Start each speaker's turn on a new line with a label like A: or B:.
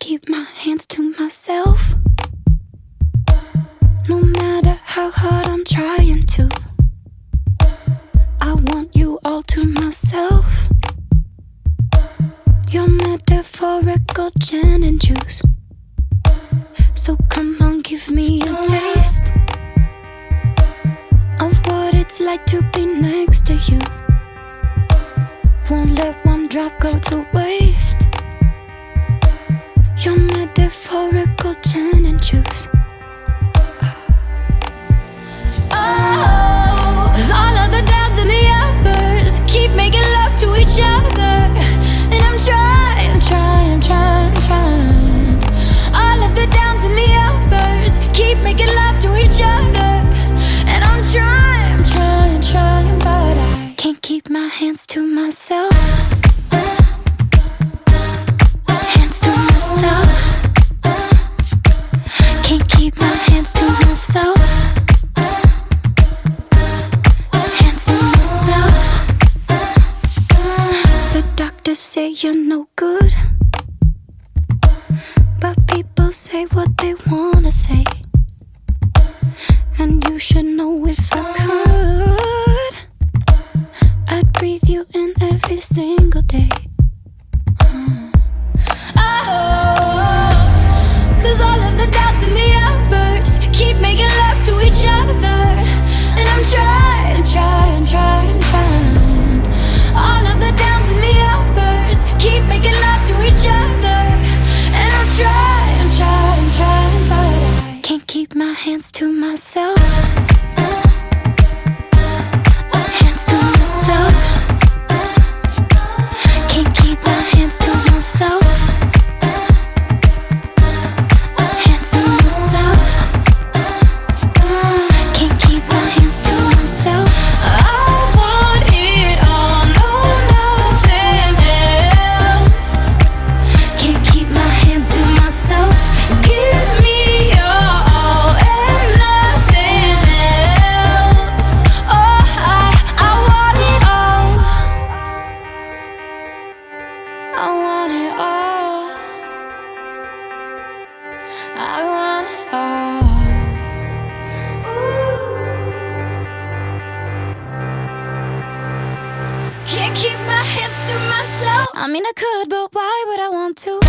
A: keep my hands to myself. No matter how hard I'm trying to, I want you all to myself. Your metaphorical gin and juice. So come on, give me a taste of what it's like to be next to you. Won't let one drop go to waste. Your metaphorical gin and juice.
B: Oh, all of the downs and the uppers keep making love to each other, and I'm trying. All of the downs and the uppers keep making love to each other, and I'm trying, but I
A: can't keep my hands to myself. Hands to myself. Can't keep my hands to myself. Hands to myself. The doctors say you're no good, but people say what they wanna say, and you should know if I could, I'd breathe you in every single day.
B: Cause all of the downs and the uppers keep making love to each other, and I'm trying. All of the downs and the uppers keep making love to each other, and I'm trying, but I
A: can't keep my hands to myself. Hands to myself. Can't keep my hands to myself. Hands to myself. Can't keep my hands to myself.
B: I want it all, no, nothing else.
A: Can't keep my hands to myself.
B: Give me your all and nothing else. Oh, I want it all. I want it all. I want it all. Can't keep my hands to myself.
A: I mean, I could, but why would I want to?